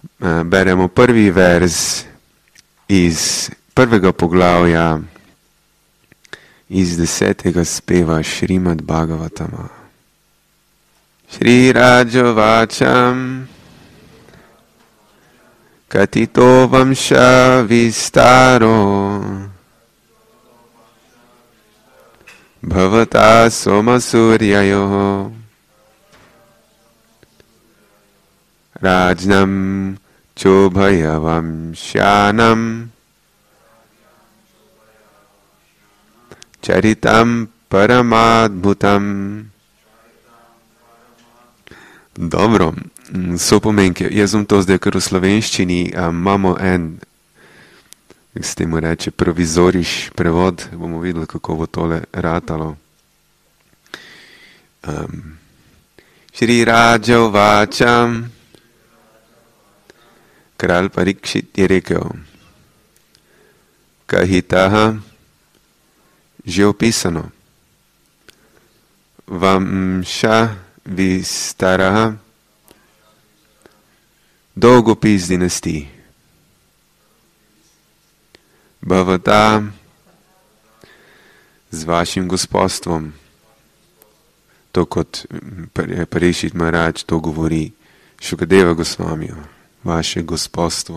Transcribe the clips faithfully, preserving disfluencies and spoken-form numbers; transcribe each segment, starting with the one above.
beremo prvi verz iz prvega poglavja iz desetega speva Šrimad Bhagavatama. Šri Rajavacham Katito Vamsha Vistaro Bhavata Soma Suryayo Rajnam Chobhayavam Shyanam Charitam Paramadbhutam. Dobro, so pomenke. Jaz bom to zdaj kar v slovenščini. Um, imamo en, kako se temu reče, provizoriš prevod. Bomo videli, kako bo tole ratalo. Um, Šri Rajavacham. Kralj Parikšit je rekel, Kahitaha, že opisano, Vamša Vistaraha, dolgopis dinastij, Bhavata, z vašim gospodstvom, to kot Parikšit Maharaj to govori Šukadeva Gosvamiju, vaše gospodstvo.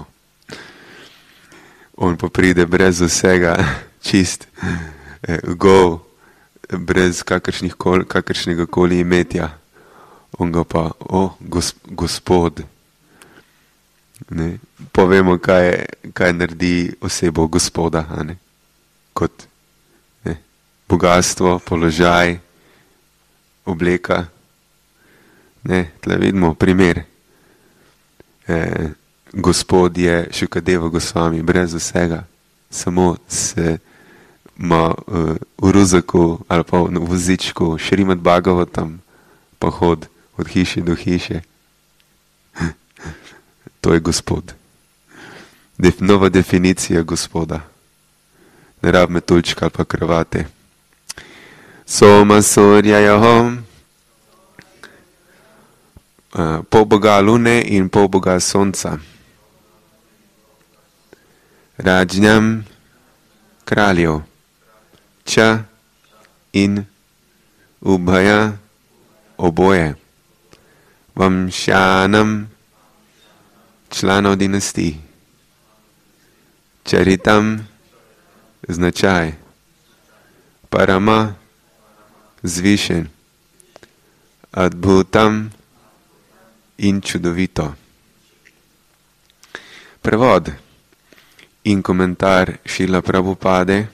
On pa pride brez vsega, čist eh, go, brez kakršnih kol, kakršnega koli imetja. On ga pa, o, oh, gos, gospod. Ne? Povemo, kaj, kaj naredi osebo gospoda, a ne? Kot ne? Bogatstvo, položaj, obleka. Ne? Tle vidimo primer. Eh, gospod je Šukadeva Gosvami brez vsega, samo se ima uh, v ruzaku ali pa v vozičku Šrimad Bhagavatam pa hod od hiše do hiše. To je gospod. Def, nova definicija gospoda. Ne rab metuljčka ali pa kravate. Soma Suryayo, Uh, pol boga lune in pol boga sonca. Rajnam kraljev. Ča in ubhaja oboje. Vamšanam članov dinastij. Čaritam značaj. Parama zvišen. Adbhutam in čudovito. Prevod in komentar Šrila Prabhupade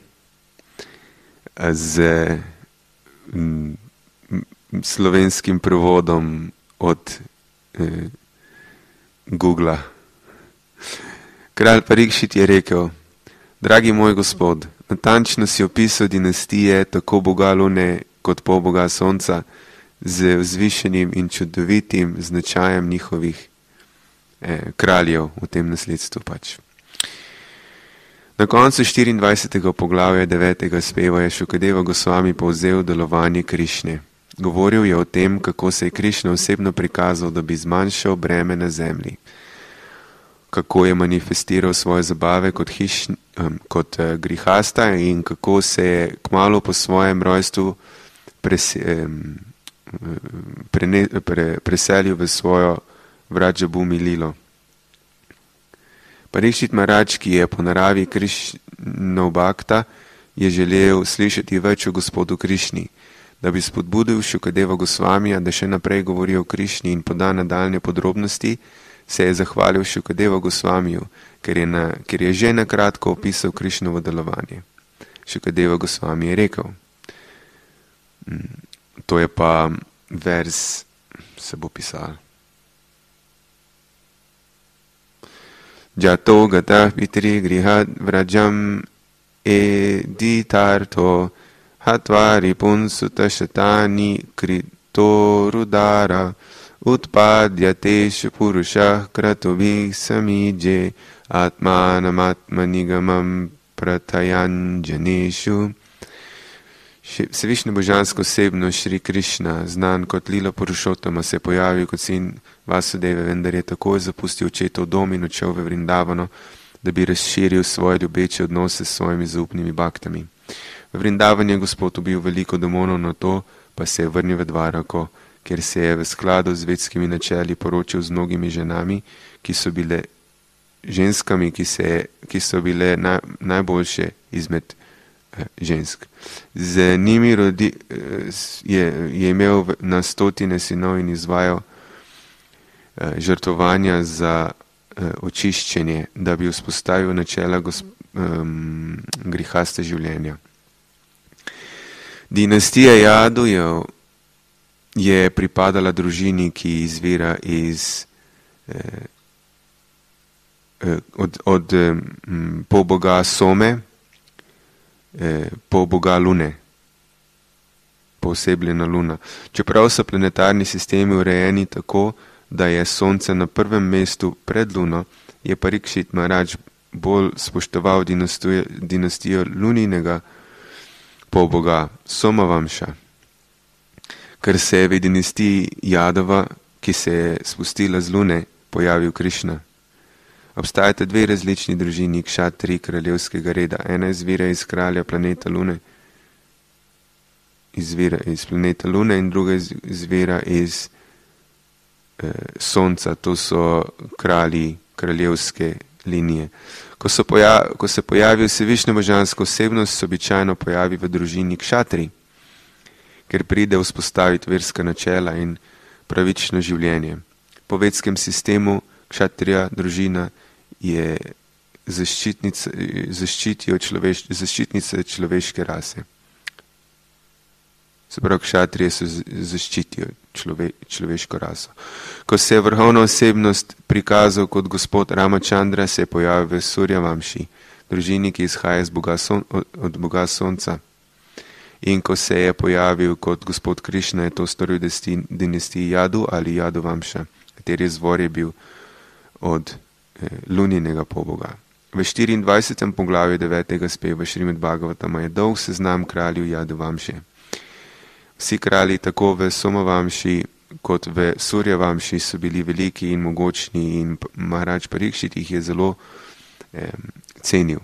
z m, slovenskim prevodom od eh, Googla. Kralj Parikšit je rekel, dragi moj gospod, natančno si opisal dinastije tako boga lune kot pol boga sonca, z vzvišenim in čudovitim značajem njihovih eh, kraljev v tem nasledstvu pač. Na koncu štiriindvajsetega poglavja devetega speva je Šukadeva Gosvami povzel delovanje Krišne. Govoril je o tem, kako se je Krišna osebno prikazal, da bi zmanjšal breme na zemlji. Kako je manifestiral svoje zabave kot, hiš, um, kot uh, grihasta in kako se je kmalu po svojem rojstvu pres, um, Prene, pre, preselil v svojo Vrađabhumi lilo. Parikšit Maharaj, ki je po naravi Krišnov bhakta, je želel slišati več o gospodu Krišni, da bi spodbudil Šukadeva Gosvamija, da še naprej govori o Krišni in poda nadaljne podrobnosti, se je zahvalil Šukadeva Gosvamiju, ker je, na, ker je že nakratko opisal Krišnovo delovanje. Šukadeva Gosvami je rekel, to je pa vers, se bo pisal. Jato gata pitri grihad vrajam editarto hatvari punsuta shatani krito rudara utpadyateshu purushah kratobhi samije atmanam atmanigamam pratayanjaneshu. Vsevišnja božanska osebnost Šri Krišna, znan kot Lila Purušotama, se je pojavil kot sin Vasudeve, vendar je takoj zapustil očetov dom in odšel v Vrindavano, da bi razširil svoje ljubeče odnose s svojimi zaupnimi baktami. V Vrindavan je Gospod ubil veliko demonov, na to pa se je vrnil v Dvarako, kjer se je v skladu z vedskimi načeli poročil z mnogimi ženami, ki so bile ženskami, ki, se, ki so bile naj, najboljše izmed eh, žensk. Z njimi rodi, eh, je, je imel na stotine sinov in izvajal eh, žrtvovanja za eh, očiščenje, da bi vzpostavil načela gosp, eh, grihaste življenja. Dinastija Jadujev je pripadala družini, ki izvira iz eh, od, od eh, polboga Some, eh, polboga Lune, poosebljena Luna. Čeprav so planetarni sistemi urejeni tako, da je Sonce na prvem mestu pred Luno, je Parikšit Maharaj bolj spoštoval dinastijo, dinastijo Luninega polboga Somavamša, ker se je v dinastiji Jadava, ki se je spustila z Lune, pojavil Krišna. Obstajata dve različni družini kšatri kraljevskega reda. Ena izvira iz kralja planeta Lune, izvira iz planeta Lune in druga izvira iz eh, Sonca, to so kralji kraljevske linije. Ko, so poja, ko se pojavi vsevišnja božanska osebnost, se običajno pojavi v družini kšatri, ker pride vzpostaviti verska načela in pravično življenje. Po vedskem sistemu kšatrija družina je zaščitnica človeš, človeške rase. Se pravi, kšatrije so zaščitijo člove, človeško raso. Ko se je vrhovna osebnost prikazal kot gospod Ramachandra, se je pojavil v Surjavamši, družini, ki izhaja boga son, od, od boga sonca. In ko se je pojavil kot gospod Krišna, je to storil dinastiji Jadu ali Jaduvamša, kateri izvor je bil od eh, Luninega polboga. V štiriindvajsetem poglavju devetega speva Šrimad Bhagavatama je dolg seznam kraljev Jaduvamše. Vsi kralji tako v Somavamši kot v Surjavamši so bili veliki in mogočni in Maharaj Parikšit jih je zelo eh, cenil.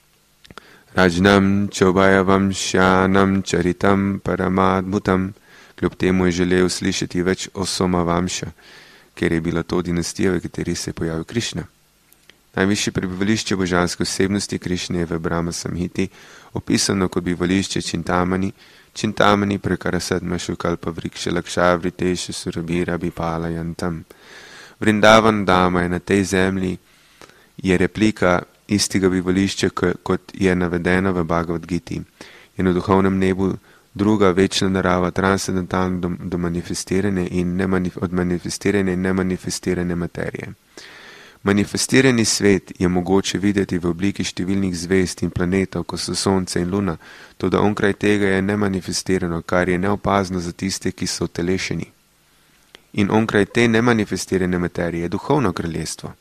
Rajnam Čobajavamšjanam Čaritam Paramadmutam, kljub temu je želel slišati več o Somavamša, ker je bila to dinastija, v kateri se je pojavil Krišna. Najvišje prebivališče božanske osebnosti Krišne je v Brahma Samhiti opisano kot bivališče Čintamani, Čintamani prekarasatma šukalpa vrikše lakšavriteše surabira bipalajantam. Vrindavan Dama je na tej zemlji, je replika istega bivališča, kot je navedena v Bhagavad Giti. Je na duhovnem nebu druga večna narava, transcendentalna do, do manifestirane in nemanif od manifestirane in nemanifestirane materije. Manifestirani svet je mogoče videti v obliki številnih zvezd in planetov, kot so Sonce in Luna, toda onkraj tega je nemanifestirano, kar je neopazno za tiste, ki so utelešeni. In onkraj te nemanifestirane materije je duhovno kraljestvo,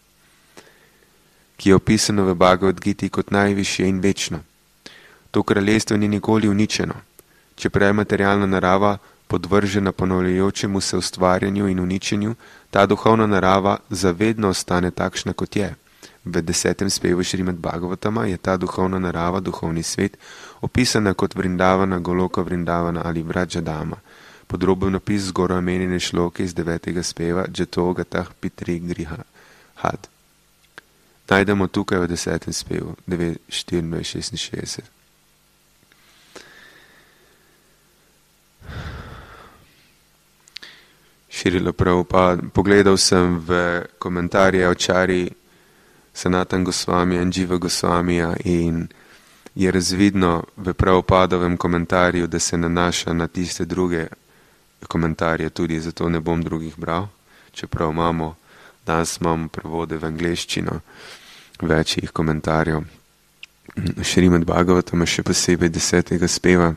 ki je opisano v Bhagavad Giti kot najvišje in večno. To kraljestvo ni nikoli uničeno, čeprav je materialna narava podvržena ponavljajočemu se ustvarjanju in uničenju, ta duhovna narava zavedno ostane takšna, kot je. V desetem spevu Šrimad Bhagavatama je ta duhovna narava, duhovni svet, opisana kot Vrindavana, Goloka Vrindavana ali Vrajadama. Podroben opis zgoraj omenjene šloke iz devetega speva Džatogatah Pitri Griha Had. Najdemo tukaj v desetem spevu, devet štiriindvajset šestinšestdeset. Širilo Prabhupada. Pogledal sem v komentarje očari Sanatan Gosvamija in Dživa Gosvamija in je razvidno v Prabhupadovem komentarju, da se nanaša na tiste druge komentarje tudi, zato ne bom drugih bral, čeprav imamo, danes imamo prevode v angleščino večjih komentarjev. Šrimad Bhagavatama še posebej desetega speva.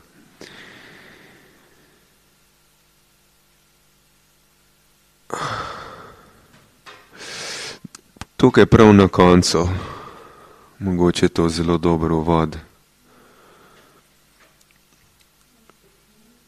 Tukaj prav na koncu, mogoče je to zelo dober uvod.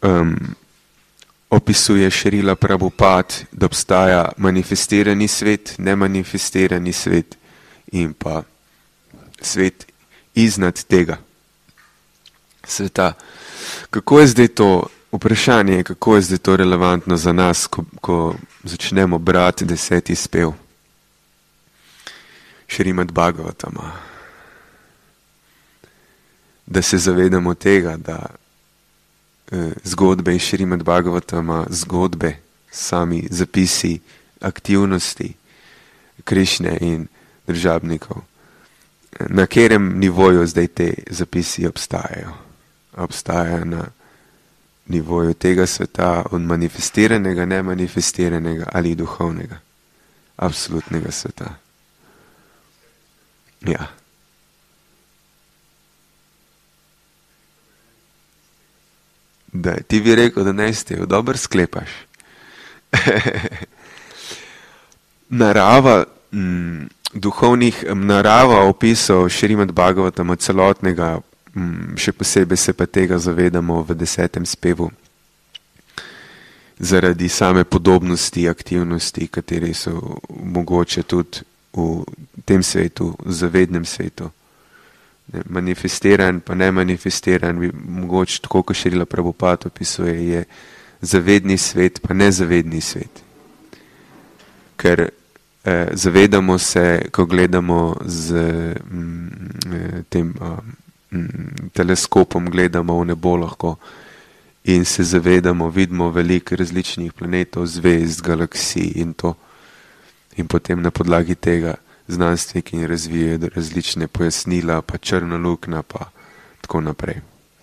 um, opisuje Šrila Prabhupada, da obstaja manifestirani svet, nemanifestirani svet in pa svet iznad tega sveta. Kako je zdaj to vprašanje, kako je zdaj to relevantno za nas, ko, ko začnemo brati deseti spev Šrimad Bhagavatama? Da se zavedamo tega, da eh, zgodbe iz Šrimad Bhagavatama, zgodbe, sami zapisi aktivnosti Krišne in državnikov, na katerem nivoju zdaj te zapisi obstajajo. Obstajajo na nivoju tega sveta, od manifestiranega, nemanifestiranega ali duhovnega, absolutnega sveta. Ja. Da, ti bi rekel, da ne ste, dobro sklepaš. Narava m, duhovnih narava opisov Šrimad Bhagavatama celotnega, m, še posebej se pa tega zavedamo v desetem spevu, zaradi same podobnosti aktivnosti, kateri so mogoče tudi v tem svetu, v zavednem svetu. Manifestiran pa ne manifestiran, mogoče tako, kot Šrila Prabhupada opisuje, je zavedni svet pa nezavedni svet. Ker eh, zavedamo se, ko gledamo z mm, tem mm, teleskopom, gledamo v nebo lahko in se zavedamo, vidimo veliko različnih planetov, zvezd, galaksij in to. In potem na podlagi tega znanstveniki razvijajo različne pojasnila, pa črna luknja, pa tako naprej.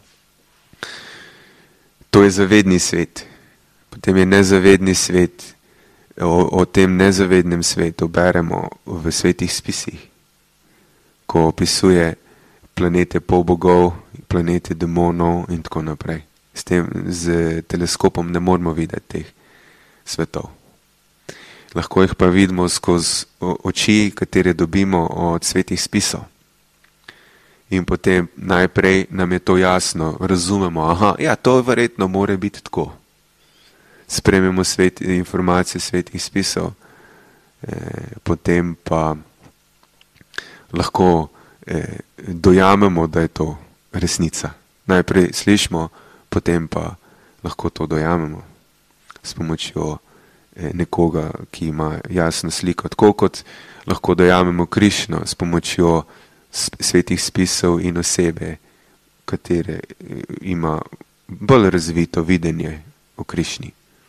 To je zavedni svet. Potem je nezavedni svet. O, o tem nezavednem svetu beremo v svetih spisih, ko opisuje planete polbogov, planete demonov in tako naprej. S tem, z teleskopom ne moramo videti teh svetov. Lahko jih pa vidimo skozi oči, katere dobimo od svetih spisov. In potem najprej nam je to jasno, razumemo, aha, ja, to verjetno more biti tako. Sprememo svet, informacije svetih spisov, eh, potem pa lahko eh, dojamemo, da je to resnica. Najprej slišimo, potem pa lahko to dojamemo s pomočjo nekoga, ki ima jasno sliko, tako kot lahko dojamemo Krišno s pomočjo svetih spisov in osebe, katere ima bolj razvito videnje o Krišni.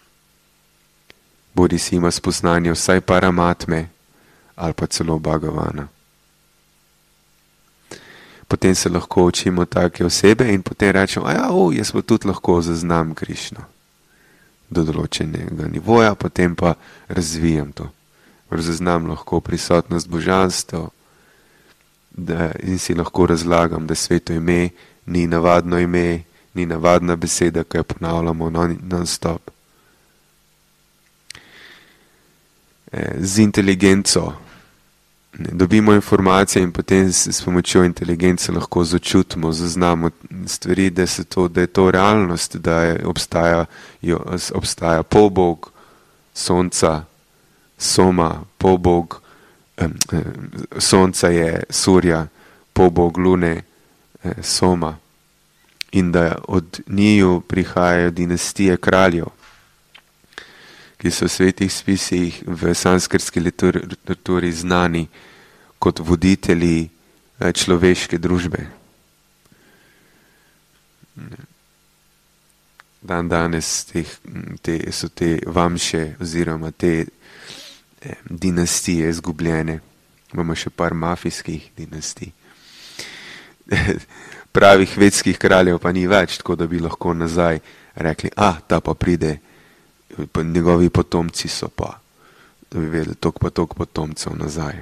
Bodi si ima spoznanje vsaj Paramatme ali pa celo Bhagavana. Potem se lahko učimo take osebe in potem rečemo, a ja, o, jaz pa tudi lahko zaznam Krišno do določenega nivoja, potem pa razvijam to. Zaznam lahko prisotnost božanstva in si lahko razlagam, da sveto ime ni navadno ime, ni navadna beseda, ki jo ponavljamo non-stop. Z inteligenco dobimo informacije in potem s pomočjo inteligence lahko začutimo, zaznamo stvari, da, to, da je to realnost, da je, obstaja, jo, obstaja polbog sonca, soma, polbog eh, eh, sonca je surja, polbog lune, eh, soma, in da od njiju prihajajo dinastije kraljev, ki so v svetih spisih v sanskrtski literaturi znani kot voditelji človeške družbe. Dan danes teh, te, so te vamše oziroma te eh, dinastije izgubljene. Imamo še par mafijskih dinastij. Pravih vedskih kraljev pa ni več, tako da bi lahko nazaj rekli, a, ta pa pride, pa njegovi potomci so pa, da bi vedeli, tok pa tok potomcev nazaj.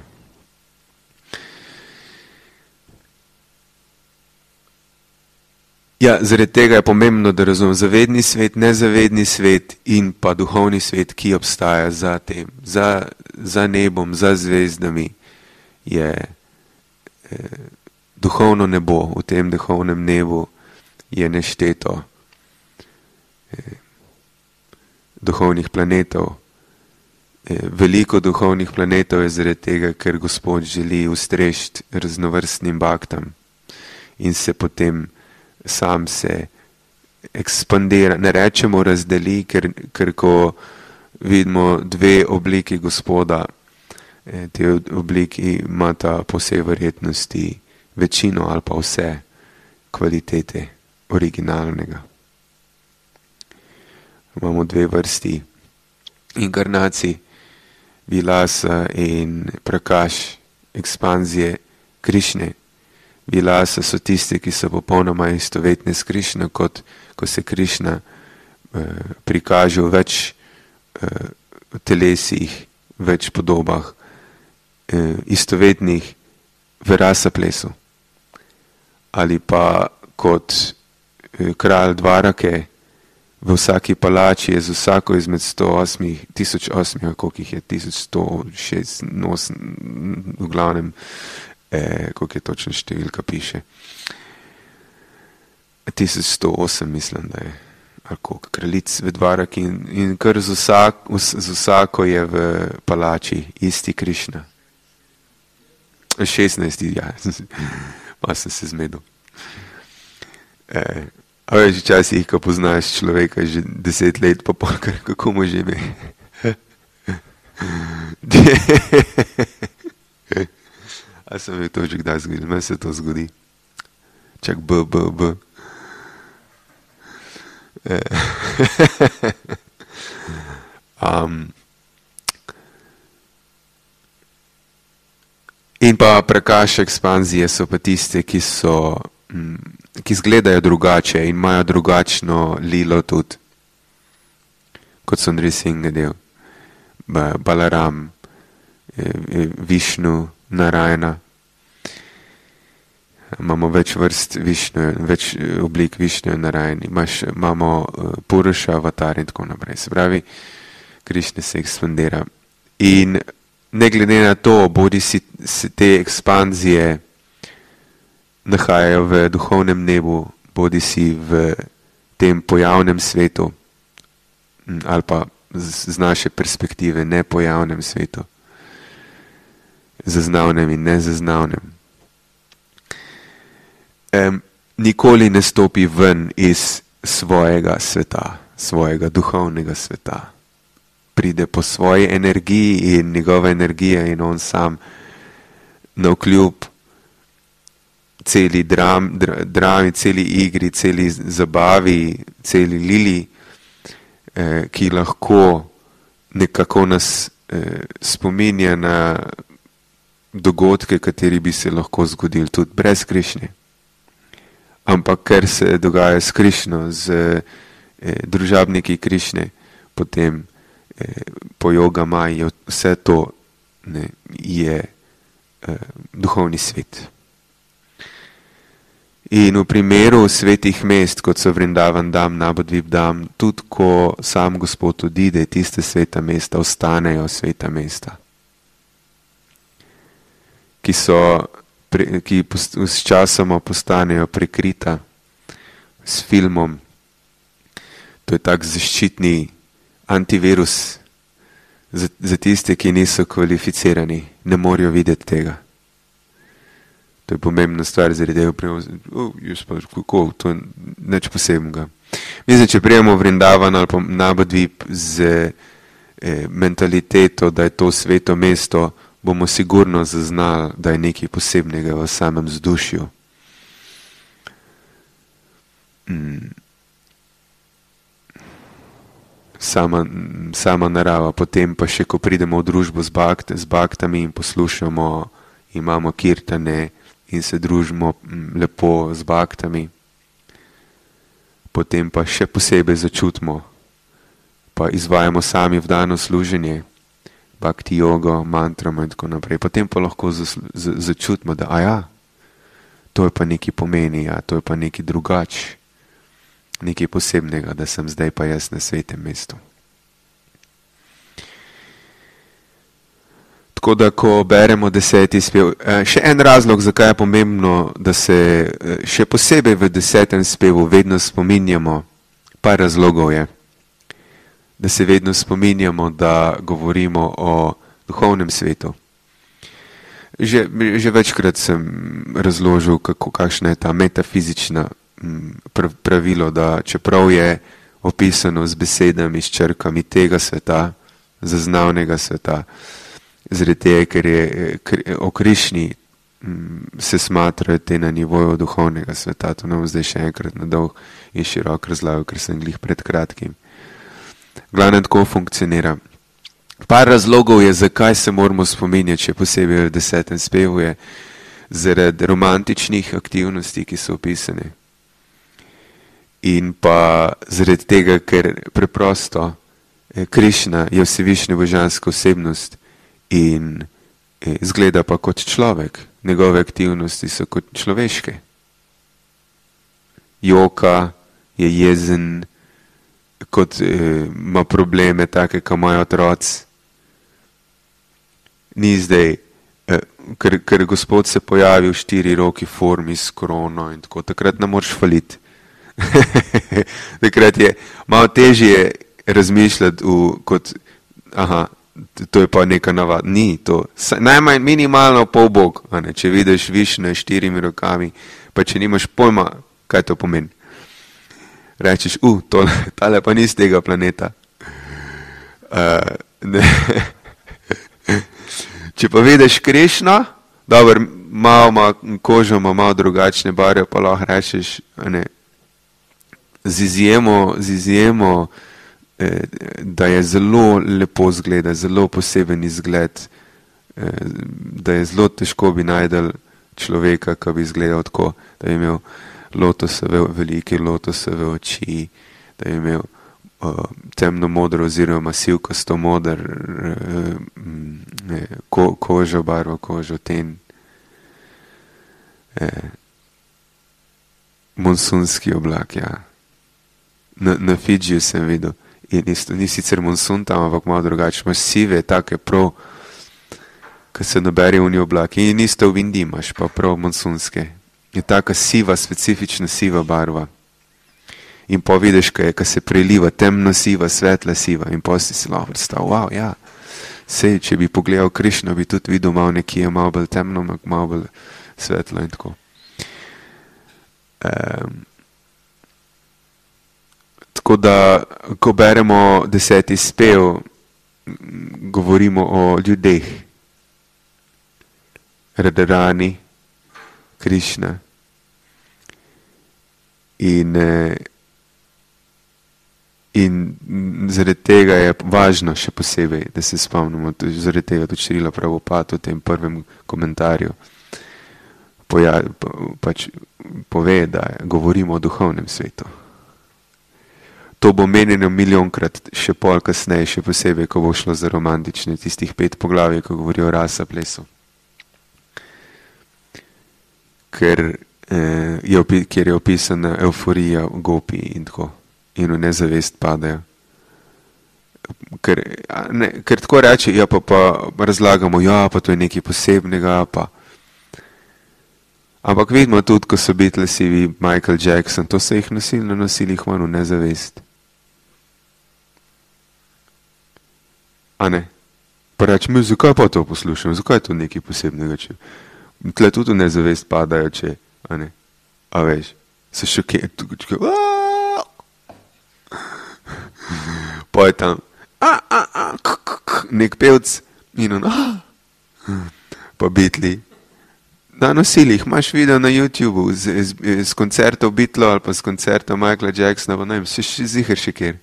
Ja, zaradi tega je pomembno, da razumem zavedni svet, nezavedni svet in pa duhovni svet, ki obstaja za tem, za, za nebom, za zvezdami, je eh, duhovno nebo. V tem duhovnem nebu je nešteto eh, duhovnih planetov. Eh, veliko duhovnih planetov je zaradi tega, ker Gospod želi ustrešiti raznovrstnim baktam in se potem sam se ekspandira. Ne rečemo razdeli, ker, ker ko vidimo dve obliki Gospoda, eh, te obliki imata po vsej verjetnosti večino ali pa vse kvalitete originalnega. Imamo dve vrsti inkarnacij, Vilasa in Prakaš, ekspanzije Krišne. Vilasa so tiste, ki so popolnoma istovetne s Krišno, kot ko se Krišna eh, prikaže v več eh, telesih, več podobah, eh, istovetnih v rasa plesu. Ali pa kot eh, kralj Dvarake, v vsaki palači je z vsako izmed sto osem, tisoč osem, koliko jih je, tisoč sto šest, v glavnem, eh, koliko je točno številka piše. tisoč sto osem mislim, da je, ali koliko, kraljic v Dvaraki in, in kar z, vsak, z vsako je v palači isti Krišna. šestnajst, ja, pa sem se zmedel. Eh, A veš, včasih, ko poznaš človeka že deset let, pa pa kako mu že ime. A sem je to že kdaj zgodil? Meni se to zgodi. Čak b, b, b. um, in pa Prakaš ekspanzije so pa tiste, ki so ki izgledajo drugače in imajo drugačno lilo tudi, kot so Nrisingadev, Balaram, Višnu, Narajana. Imamo več vrst Višnu, več oblik Višnu in Narajani. Imaš, imamo Puruša, Avatar in tako naprej. Se pravi, Krišna se ekspandira. In ne glede na to, bodi si te ekspanzije nahajajo v duhovnem nebu, bodi si v tem pojavnem svetu, ali pa z naše perspektive ne pojavnem svetu, zaznavnem in nezaznavnem. Um, nikoli ne stopi ven iz svojega sveta, svojega duhovnega sveta. Pride po svoji energiji in njegova energija in on sam navkljub celi dram, dra, drami, celi igri, celi zabavi, celi lili, eh, ki lahko nekako nas eh, spominja na dogodke, kateri bi se lahko zgodili tudi brez Krišne. Ampak ker se dogaja s Krišno, z eh, družabniki Krišne, potem eh, po Yoga Maji, vse to ne, je eh, duhovni svet. In v primeru svetih mest, kot so Vrindavan Dham, Navadvip Dham, tudi ko sam Gospod odide, tiste sveta mesta ostanejo sveta mesta, ki so, ki s časoma postanejo prekrita s filmom. To je tak zaščitni antivirus za, za tiste, ki niso kvalificirani, ne morejo videti tega. To je pomembna stvar, zaradi tega, oh, jaz pa, kako, to je nič posebnega. Mislim, če prijemo v Vrindavan ali pa Navadvip z eh, mentaliteto, da je to sveto mesto, bomo sigurno zaznali, da je nekaj posebnega v samem vzdušju. Mm. Sama, sama narava, potem pa še, ko pridemo v družbo z, bakt, z baktami in poslušamo, imamo kirtane in se družimo lepo z baktami, potem pa še posebej začutimo, pa izvajamo sami vdano služenje, bhakti jogo, mantramo in tako naprej. Potem pa lahko začutimo, da a ja, to je pa nekaj pomeni, ja, to je pa nekaj drugač, nekaj posebnega, da sem zdaj pa jaz na svetem mestu. Tako da, ko beremo deseti spev, še en razlog, zakaj je pomembno, da se še posebej v desetem spevu vedno spominjamo Par razlogov je, da se vedno spominjamo, da govorimo o duhovnem svetu. Že, že večkrat sem razložil, kako, kakšna je ta metafizična pravilo, da čeprav je opisano z besedami, s črkami tega sveta, zaznavnega sveta, zaradi tega, ker je ker o Krišni se smatrajo te na nivoju duhovnega sveta. To nam zdaj še enkrat na dolg in širok razlagal, ker sem glih pred kratkim. Glavno tako funkcionira. Par razlogov je, zakaj se moramo spominjati, še posebej v desetem spevu, je zaradi romantičnih aktivnosti, ki so opisane. In pa zaradi tega, ker preprosto Krišna je vsevišnja božanska osebnost in izgleda pa kot človek. Njegove aktivnosti so kot človeške. Joka, je jezen, kot eh, ima probleme, take, kot imajo otroci. Ni zdaj, eh, ker, ker Gospod se pojavi v štiri roki formi s krono in tako, takrat ne moreš faliti. Takrat je malo težje razmišljati v, kot, aha, to je pa neka navada. Ni to. Najmanj minimalno pol bog, a ne, če vidiš Višne štirimi rokami, pa če nimaš pojma, kaj to pomeni. Rečeš, u, uh, tale pa ni z tega planeta. Uh, ne. Če pa vidiš Krišno, dobro, malo ima kožo, ima malo drugačne barve, pa lahko rečeš, a ne, z izjemo, z izjemo, eh, da je zelo lepo zgleda, zelo poseben izgled, eh, da je zelo težko bi najdel človeka, ki bi izgledal tako, da je imel lotosove, velike lotosove oči, da je imel uh, temno modro oziroma sivkasto moder uh, ko, kožo, barvo kožo, ten eh, monsunski oblak, ja. Na, na Fidžiju sem videl, in isto, ni sicer monsun tam, ampak malo drugače, imaš sive, take prav, ki se nabere v nji oblaki, in isto v Indiji imaš pa prav monsunske. Je taka siva, specifična siva barva. In pa vidiš, kaj se preliva, temno siva, svetla siva, in pa si si lahko predstavil, wow, ja, sej, če bi pogledal Krišno, bi tudi videl malo nekje, malo bolj temno, malo bolj svetlo in tako. Um, tako da, ko beremo deseti spev, govorimo o ljudeh. Radharani, Krišna. In, in zaradi tega je važno še posebej, da se spomnimo, zaradi tega tudi Šrila Prabhupada v tem prvem komentarju poja, pač pove, da govorimo o duhovnem svetu. To bo menjeno milijonkrat, še pol kasneje, še posebej, ko bo šlo za romantične, tistih pet poglavij, ko govorijo o rasa plesu. Ker, eh, je, ker je opisana euforija v gopi in tako, in v nezavest padajo. Ker, ne, ker tako reče, ja pa, pa razlagamo, ja pa to je nekaj posebnega, pa. Ampak vidimo tudi, ko so Beatlesi, Michael Jackson, to so jih nasilno nosili jih v nezavest. A ne? Pa rečem, zakaj pa to poslušam, zakaj je to nekaj posebnega, če tle tudi v nezavest padajo, če, a ne, a veš, se šokirajo, tukaj, pa je tam, a, a, a, k, k, k, nek pevc, in on, a, pa Beatli, na nosilih, imaš video na YouTubeu, z, z, z koncertov Beatlov ali pa z koncertov Michaela Jacksona, pa ne vem, se še zihar še kjer.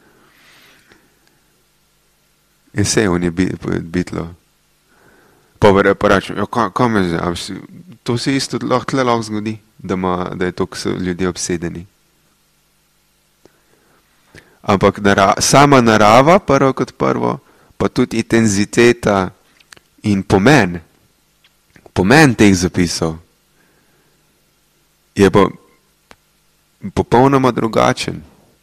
Je se, on je Beatlov. Pa vre, pa rečem, ja, kam je zdaj? To se isto lahko tle lahko zgodi, da, ma, da je to, ko so ljudje obsedeni. Ampak nara, sama narava, prvo kot prvo, pa tudi intenziteta in pomen, pomen teh zapisov je pa popolnoma drugačen.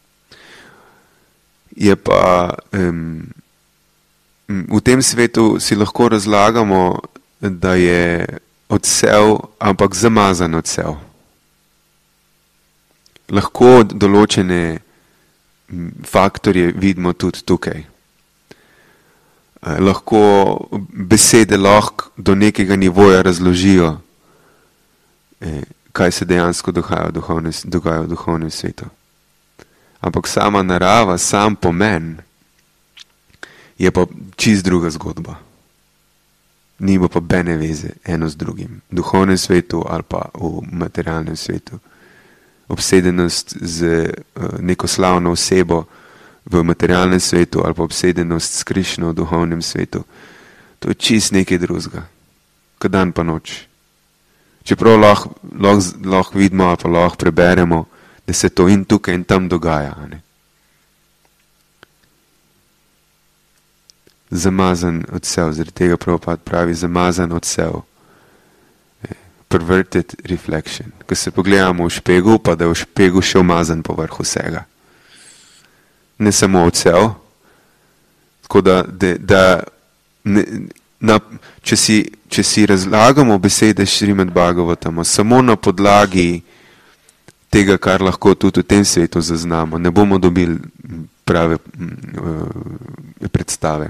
Je pa... Um, V tem svetu si lahko razlagamo, da je odsev, ampak zamazan odsev. Lahko določene faktorje vidimo tudi tukaj. Lahko besede lahko do nekega nivoja razložijo, kaj se dejansko dogaja v duhovnem, dogaja v duhovnem svetu. Ampak sama narava, sam pomen je pa čist druga zgodba. Nima pa bene veze eno z drugim. V duhovnem svetu ali pa v materialnem svetu. Obsedenost z neko slavno osebo v materialnem svetu ali pa obsedenost s Krišno v duhovnem svetu. To je čist nekaj drugega. Kot dan pa noč. Čeprav lahko, lahko, lahko vidimo ali pa lahko preberemo, da se to in tukaj in tam dogaja. Ne? Zamazan odsev, zaradi tega Prabhupada pravi zamazan odsev. Perverted reflection. Ko se pogledamo v špegu, pa da je v špegu še umazan povrh vsega. Ne samo odsev. Tako da, da, da ne, na, če, si, če si razlagamo besede Šrimad Bhagavatama samo na podlagi tega, kar lahko tudi v tem svetu zaznamo, ne bomo dobili prave uh, predstave.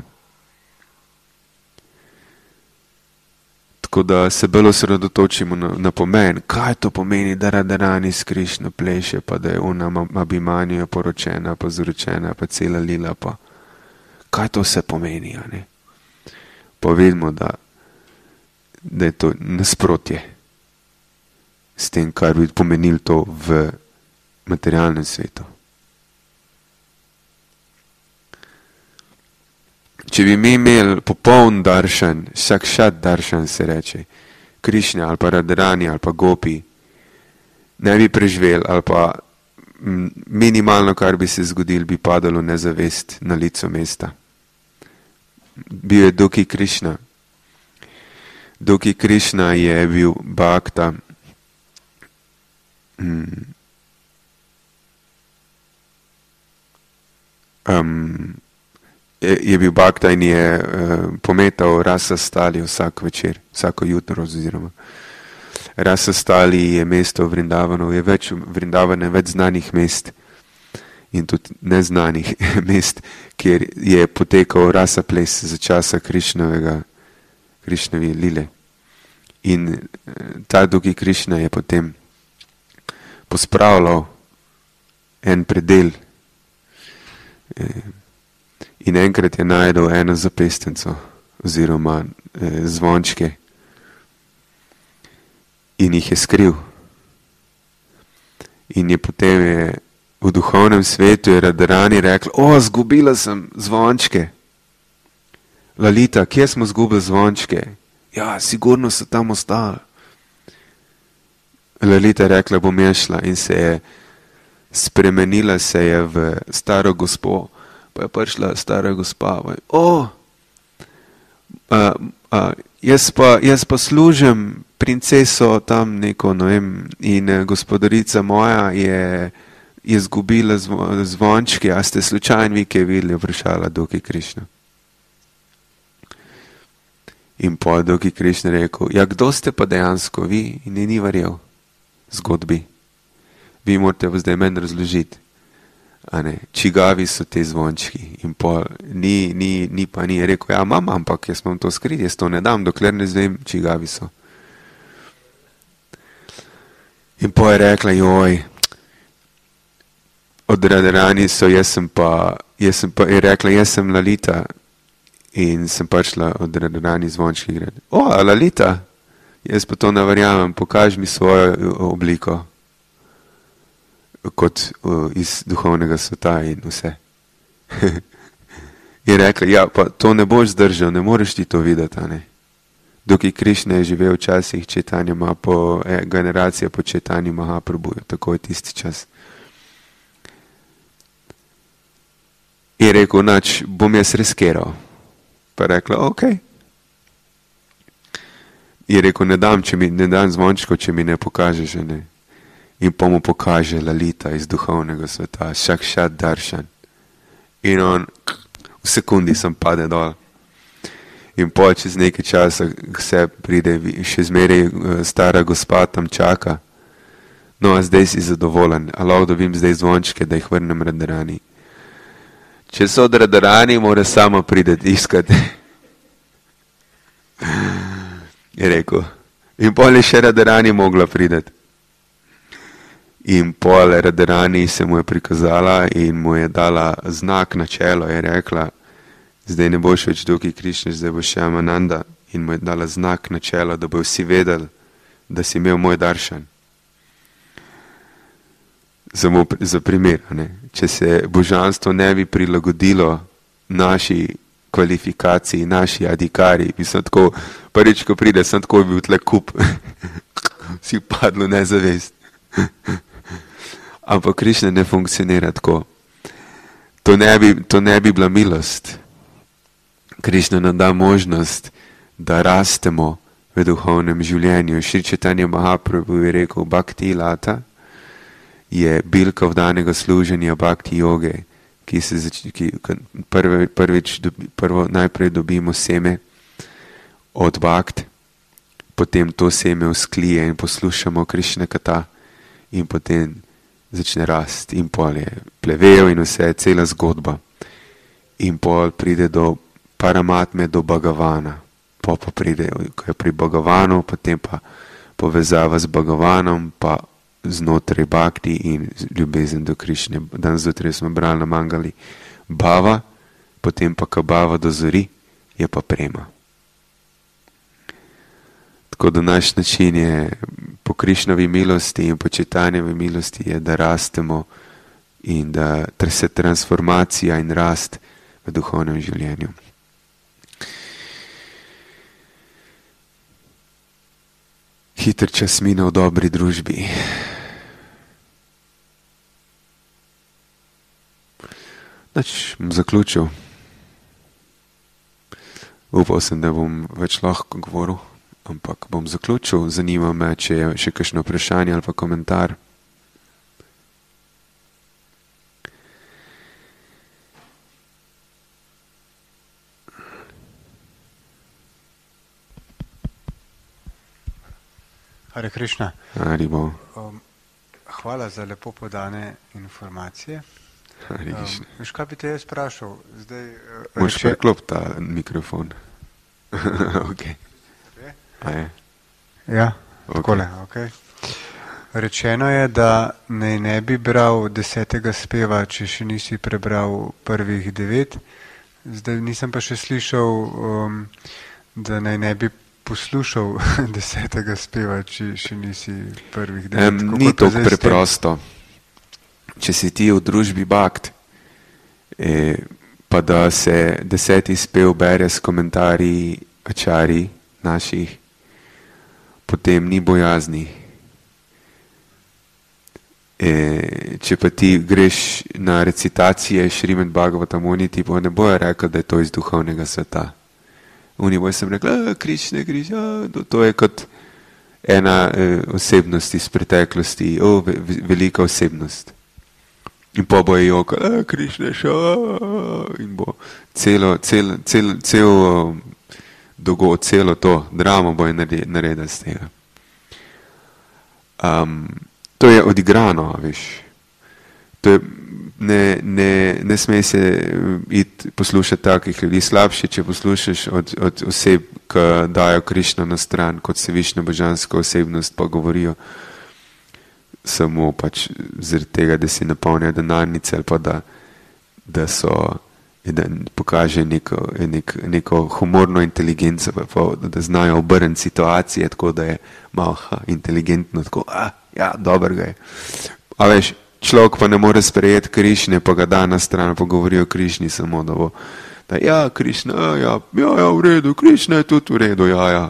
Tako da se bolj osredotočimo na, na pomen, kaj to pomeni, da Radharani s Krišno pleše, pa da je ona Abhimanija poročena, pa zoročena, pa cela lila, pa kaj to vse pomeni, a ne? Pa vidimo, da, da je to nasprotje s tem, kar bi pomenil to v materialnem svetu. Če bi mi imeli popoln daršan, sakšat daršan se reče, Krišne ali pa Radharani ali pa Gopi, ne bi preživel ali pa minimalno, kar bi se zgodilo, bi padalo nezavest na licu mesta. Bil je Duki Krišna. Duki Krišna je bil bhakta, um, um, je bil bhakta in je uh, pometal Rasa Stali vsak večer, vsako jutro oziroma. Rasa Stali je mesto v Vrindavanu, je več Vrindavane, več znanih mest in tudi neznanih mest, kjer je potekal rasa ples za časa Krišnovega, Krišnove lile. In ta Duki Krišna je potem pospravljal en predel in enkrat je najdel eno zapestenco oziroma zvončke in jih je skril. In je potem je v duhovnem svetu je Radharani rekla, o, zgubila sem zvončke. Lalita, kje smo zgubili zvončke? Ja, sigurno so tam ostali. Lalita je rekla, bom je šla in se je spremenila se je v staro gospo. Pa je prišla stara gospa. O, a, a, jaz, pa, jaz pa služim princeso tam neko, no vem, in gospodarica moja je je zgubila zvončke, a ste slučajno vi, ki je videli, vprašala Duki Krišna. In po Duki Krišna rekel, ja, kdo ste pa dejansko vi? In ni verjel zgodbi. Vi morate vas zdaj meni razložiti, a ne, čigavi so te zvončki. In po ni, ni, ni pa ni rekel, ja, mam, ampak jaz imam to skriti, jaz to ne dam, dokler ne zvem, čigavi so. In po je rekla, joj, od Radharani so, jaz sem pa, jaz sem pa, je rekla, jaz sem Lalita in sem prišla od Radharani zvončki gledati. O, Lalita, jaz pa to ne verjamem, pokaži mi svojo obliko kot uh, iz duhovnega sveta in vse. Je rekla, ja, pa to ne boš zdržal, ne moreš ti to videti, a ne. Duki Krišna je živel včasih Četanja Mahaprabhu, eh, generacija po Četanji Mahaprabhuju, tako je tisti čas. Je rekel, nač, bom jaz riskiral. Pa je rekla, ok. Je rekel, ne dam, če mi, ne dam zvončko, če mi ne pokažeš, ne. In pa mu pokaže Lalita iz duhovnega sveta, sakšat daršan. In on, v sekundi sem pade dol. In po čez nekaj časa se pride, še zmeraj stara gospa tam čaka. No, a zdaj si zadovoljen, a lahko dobim zdaj zvončke, da jih vrnem Radharani. Če so Radharani, mora sama prideti iskati. Je rekel. In pol je še Radharani mogla prideti. In pol Radharani se mu je prikazala in mu je dala znak na čelo. Je rekla, zdaj ne boš več tukaj Krišna, zdaj boš Šjamananda. In mu je dala znak na čelo, da bo vsi vedeli, da si imel moj daršan. Samo za primer, ne? Če se božanstvo ne bi prilagodilo naši kvalifikaciji, naši adikari, bi sem tako, prvič, ko pride, sem tako bil tle kup, si padlo nezavest. Ampak Krišna ne funkcionira tako. To ne bi, to ne bi bila milost. Krišna nam da možnost, da rastemo v duhovnem življenju. Šri Čaitanja Mahaprabhu je rekel, bhakti lata je bilka vdanega služenja bhakti joge, ki se zač, ki, prvi, prvič dobi, prvo najprej dobimo seme od bhakt, potem to seme usklije in poslušamo Krišna kata in potem začne rasti in pol je plevel in vse, cela zgodba. In pol pride do Paramatme, do Bhagavana. Po pa pride, ko je pri Bhagavanu, potem pa povezava z Bhagavanom, pa znotraj bhakti in ljubezen do Krišne. Danes zjutraj smo brali na Mangali bhava, potem pa ko bhava dozori, je pa prema. Tako da naš način je po Krišnovi milosti in po Čaitanjevi milosti je, da rastemo in da se transformacija in rast v duhovnem življenju. Hiter čas mine v dobri družbi. Nač, bom zaključil. Upal sem, da bom več lahko govoril, ampak bom zaključil. Zanima me, če je še kakšno vprašanje ali pa komentar. Hare Krišna. Hari bo. Um, hvala za lepo podane informacije. Hari Krišna. Um, veš, kaj bi te jaz sprašal? Zdaj, uh, Moš reče... preklop ta mikrofon. Ok. A je? Ja, Ok. takole, ok. Rečeno je, da naj ne bi bral desetega speva, če še nisi prebral prvih devet. Zdaj nisem pa še slišal, um, da naj ne bi poslušal desetega speva, če še nisi prvih devet. Um, ni to preprosto. Če si ti v družbi bhakt, eh, pa da se deseti spev bere s komentarji ačari naših, potem ni bojazni. E, če pa ti greš na recitacije Šrimad Bhagavatamuni, ti pa ne bojo rekel, da je to iz duhovnega sveta. Oni bojo sem rekli, Krišna, Krišna, to je kot ena e, osebnost iz preteklosti, o, ve, velika osebnost. In pa bojo jokali, Krišna, šo, in bo celo, celo, celo, celo dogod, celo to dramo bojo naredili z tega. Um, to je odigrano, veš. To je, ne, ne, ne smej se iti poslušati takih ljudi. Slabše, če poslušaš od, od oseb, ki dajo Krišno na stran, kot se višna božanska osebnost, pa govorijo samo pač zaradi tega, da si napolnijo denarnice ali pa da, da so, da pokaže neko, nek, neko humorno inteligenco, pa, pa da znajo obrniti situacije, tako da je malo ha, inteligentno, tako, a, ja, dobro ga je. A veš, človek pa ne more sprejeti Krišne, pa ga da na stran, pa govori o Krišni samo, da bo, da ja, Krišna, ja, ja, ja, v redu, Krišna je tudi v redu, ja, ja.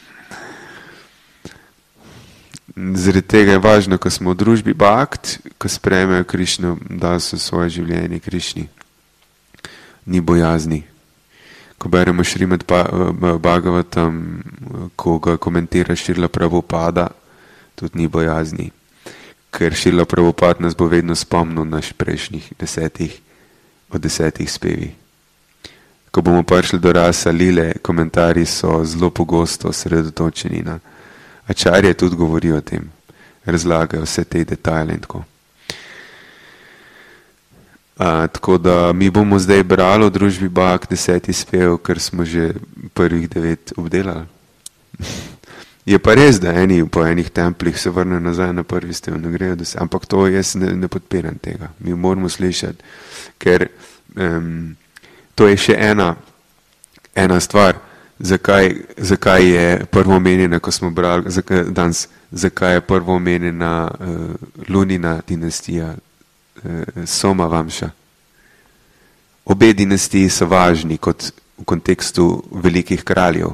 Zaradi tega je važno, ko smo v družbi bhakt, ko sprejmejo Krišno, da so svoje življenje Krišni. Ni bojazni. Ko beremo Šrimad Bhagavatam, ko ga komentira Šrila Prabhupada, tudi ni bojazni. Ker Šrila Prabhupada nas bo vedno spomnil naš prejšnjih desetih, od desetih spevi. Ko bomo prišli do rasa lile, komentarji so zelo pogosto sredotočeni na ačarje, tudi govorijo o tem, razlagajo vse te detajle in tako. Uh, tako da mi bomo zdaj brali v družbi Bak deseti spev, ker smo že prvih devet obdelali. Je pa res, da eni po enih templih se vrnejo nazaj na prvi stev, ne grejo do se, ampak to jaz ne, ne podpiram tega. Mi moramo slišati, ker um, to je še ena, ena stvar, zakaj, zakaj je prvo omenjena, ko smo brali zakaj, danes, zakaj je prvo omenjena uh, Lunina dinastija, Soma Vamša. Obe dinastiji so važni kot v kontekstu velikih kraljev.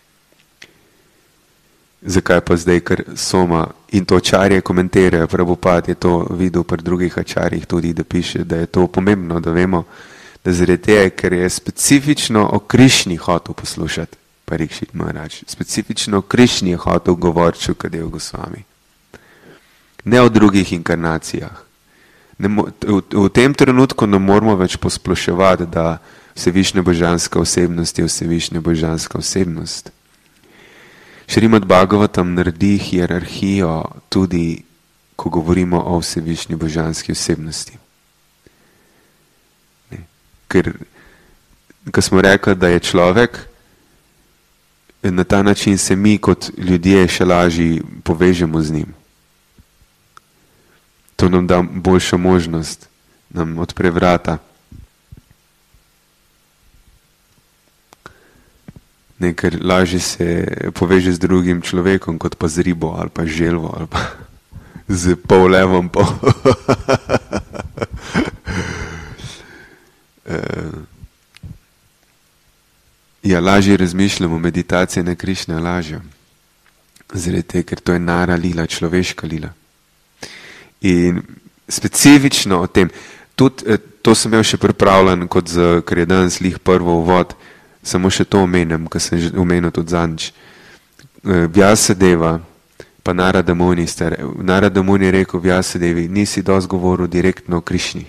Zakaj pa zdaj, ker Soma in to ačarje komentirajo, Prabhupada je to videl pri drugih ačarjih tudi, da piše, da je to pomembno, da vemo, da zaradi tega, ker je specifično o Krišni hotel poslušati, Parikšit Maharaj, specifično o Krišni je hotel govoriti Šukadev Gosvami. Ne o drugih inkarnacijah. Ne, v, v tem trenutku ne moramo več posploševati, da vsevišnja božanska osebnost je vsevišnja božanska osebnost. Šrimad Bhagavatam naredi hierarhijo tudi, ko govorimo o vsevišnji božanski osebnosti. Ne. Ker, ko smo rekli, da je človek, na ta način se mi kot ljudje še lažje povežemo z njim. To nam da boljšo možnost, nam odpre vrata. Ne, ker lažje se poveže z drugim človekom, kot pa z ribo, ali pa želvo, ali pa z pollevom. Pol. Ja, lažje razmišljamo, meditacija na Krišna lažja. Zaradi tega, ker to je nara lila, človeška lila. In specifično o tem, tudi to sem imel še pripravljen, kot za, ker je danes lih prvo uvod, samo še to omenjam, ker sem že omenil tudi zadnjič. Vyasadeva, pa Narada Muni, Narada Muni je rekel Vyasadevi, nisi dosti govoril direktno o Krišni.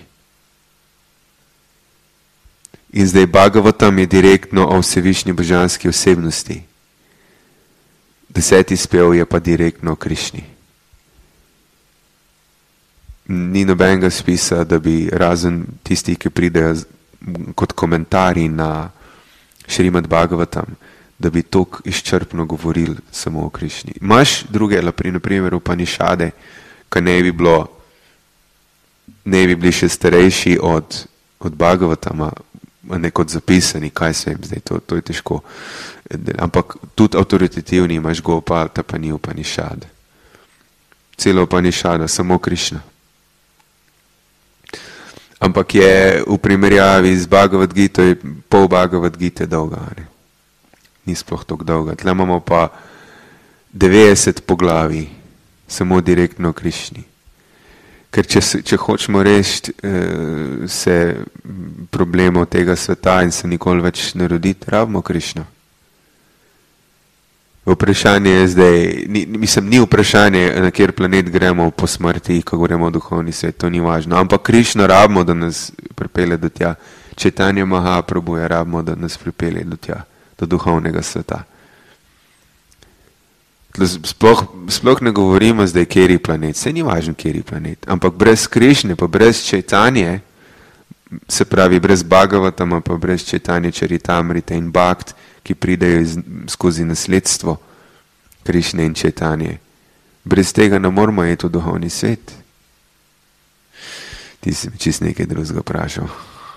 In zdaj Bhagavatam je direktno o vsevišnji božanski osebnosti. Deseti spev je pa direktno o Krišni. Ni nobenega spisa, da bi razen tisti, ki pridejo kot komentarji na Šrimad Bhagavatam, da bi toliko izčrpno govorili samo o Krišni. Imaš druge, na primer Upanišade, ki ne bi bilo, ne bi bili še starejši od, od Bhagavatama, ne kot zapisani, kaj se jim zdaj, to, to je težko. Ampak tudi avtoritativni imaš Gopal, ta pa ni Upanišad. Celo Upanišada, samo Krišna. Ampak je v primerjavi z Bhagavad Gita, je pol Bhagavad Gite dolga. Ne? Ni sploh toliko dolga. Tle imamo pa devetdeset poglavij, samo direktno o Krišni. Ker če, če hočemo rešiti eh, se problemov tega sveta in se nikoli več ne roditi, rabimo Krišno. Vprašanje je zdaj, ni, mislim, ni vprašanje, na kjer planet gremo po smrti, ko govorimo o duhovni svet, to ni važno. Ampak Krišno rabimo, da nas pripelje do tja. Četanje Mahaprabhu je rabimo, da nas pripelje do tja, do duhovnega sveta. Sploh, sploh ne govorimo zdaj, kjeri planet, se ni važno, kjeri planet. Ampak brez Krišne, pa brez Četanje, se pravi brez Bhagavatama, pa brez Četanje, Čaritamrite in Bhakt, ki pridejo iz, skozi nasledstvo Krišne in Četanje. Brez tega ne moramo iti v duhovni svet. Ti si mi čist nekaj drugega vprašal.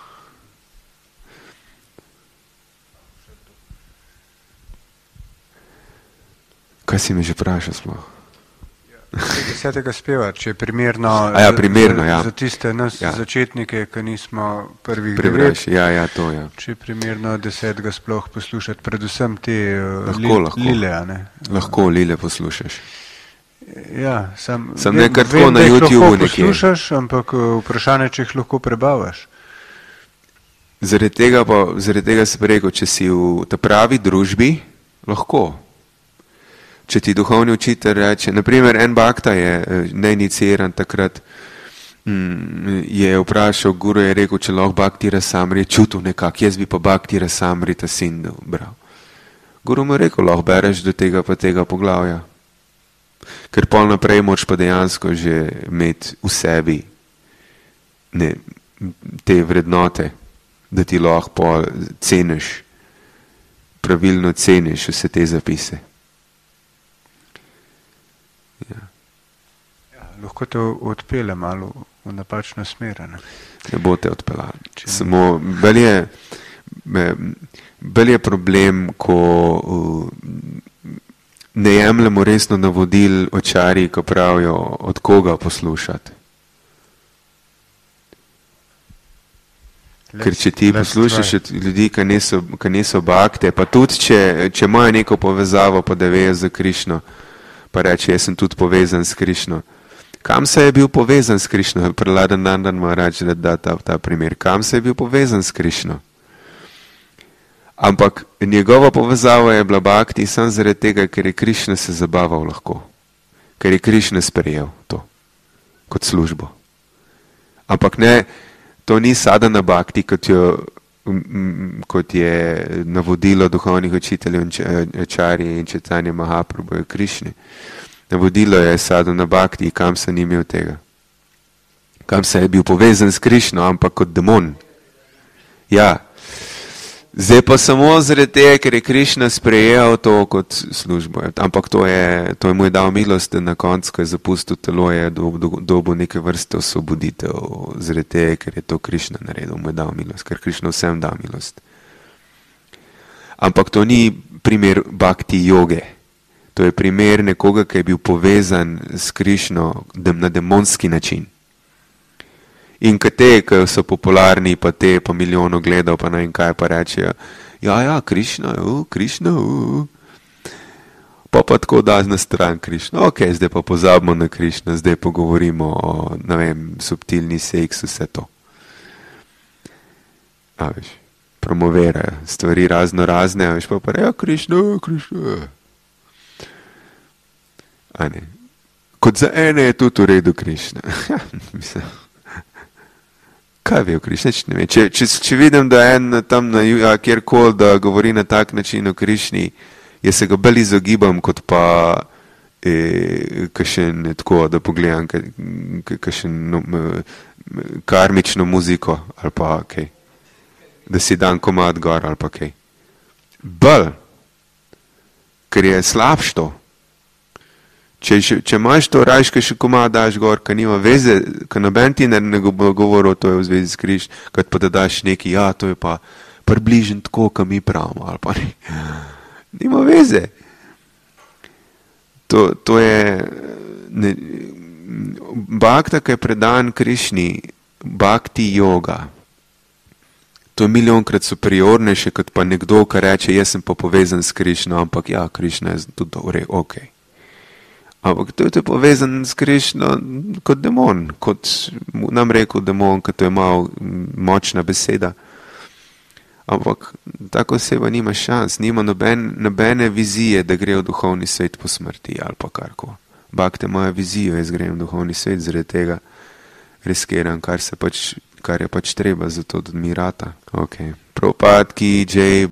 Kaj si mi že vprašal sploh? Desetega speva, če je primerno, ja, primerno za, ja. za tiste nas ja. začetnike, ki nismo prvih devet. Ja, ja, to, ja. Če je primerno desetega sploh poslušati, predvsem te lahko, li, lahko. lile. Ne? Lahko lile poslušaš. Ja, sam, sam nekaj tako na YouTubeu nekje. Poslušaš, ampak vprašanje, če jih lahko prebavaš. Zaradi tega, pa, zaradi tega se rekel, če si v ta pravi družbi, lahko. Če ti duhovni učitelj reče, naprimer en Bhakta je neiniciran takrat, mm, je vprašal, guru je rekel, če lahko Bhakti Rasamri, je čutil nekak, jaz bi pa Bhakti Rasamri ta Sindhu bral. Guru mu je rekel, lahko bereš do tega pa tega poglavja. Ker pol naprej moč pa dejansko že imeti v sebi ne, te vrednote, da ti lahko ceniš, pravilno ceniš vse te zapise. Ja. Ja, lahko te odpele malo v napačno smer. Ne, ne bo te odpeljali. Samo bolj je, bolj je problem, ko uh, ne jemljemo resno navodil očarji, ko pravijo, od koga poslušati. Ker če ti poslušaš ljudi, ki niso, ki niso bakte, pa tudi, če, če imajo neko povezavo, pa da vejo za Krišno, pa reče, jaz sem tudi povezan s Krišno. Kam se je bil povezan s Krišno? Preladen dan dan mora reči, da da ta, ta primer. Kam se je bil povezan s Krišno? Ampak njegova povezava je bila bakti samo zaradi tega, ker je Krišna se zabaval lahko. Ker je Krišna sprejel to kot službo. Ampak ne, to ni sadhana bhakti, kot, jo, kot je navodilo duhovnih učiteljev Acharya in Chaitanya Mahaprabhu Krišne. Navodilo je sadhana bhakti, kam se ni imel tega. Kam se je bil povezan s Krišno, ampak kot demon. Ja. Zdaj pa samo zaradi tega, ker je Krišna sprejel to kot službo. Ampak to je, to je mu je dal milost, da na koncu, ko je zapustil telo, je dobil do, do neke vrste osvoboditev. Zaradi tega, ker je to Krišna naredil, mu je dal milost, ker Krišna vsem da milost. Ampak to ni primer bhakti joge. To je primer nekoga, ki je bil povezan s Krišno na demonski način. In ka te, ki so popularni, pa te, pa milijono gledal, pa ne in kaj, pa rečejo, ja, ja, Krišna, uh, Krišna, uh. Pa pa tako da na stran Krišna. Ok, zdaj pa pozabimo na Krišna, zdaj pa govorimo o, ne vem, subtilni seks, vse to. A veš, promoverajo stvari razno razne, a veš, pa pa rejo, ja, Krišna, Krišna. A ne, kot za ene je tudi v redu Krišna. Mislim. Kaj ve o Krišni? Ne če, če, če vidim, da en tam na ja, kjerkoli, da govori na tak način o Krišni, jaz se ga bolj izogibam, kot pa e, kakšen tako, da pogledam kakšen no, karmično muziko ali pa kaj. Da si dan komad gor ali pa kaj. Bolj, ker je slabš to. Če, če imaš to rajške še komad daš gor, ka nima veze, ka noben ti ne, ne bo govoril, to je v zvezi s Kriš, kad pa da daš neki, ja, to je pa približen tako, ka mi pravimo, ali pa ne. Nima veze. To, to je ne, bhakta, ki je predan Krišni, bhakti yoga. To je milijonkrat superiornejše, kot pa nekdo, ki reče, jaz sem pa povezan s Krišno, ampak ja, Krišna je tudi dobro, ok. Ampak to je povezan s Krišno kot demon, kot nam rekel demon, kot to je malo močna beseda. Ampak tako oseba nima šans, nima noben, nobene vizije, da gre v duhovni svet po smrti ali pa karko. Bhakte imajo vizijo, jaz grem v duhovni svet, zaradi tega riskiram, kar, se pač, kar je pač treba, zato da mi rata. Ok. Prabhupada ki jai,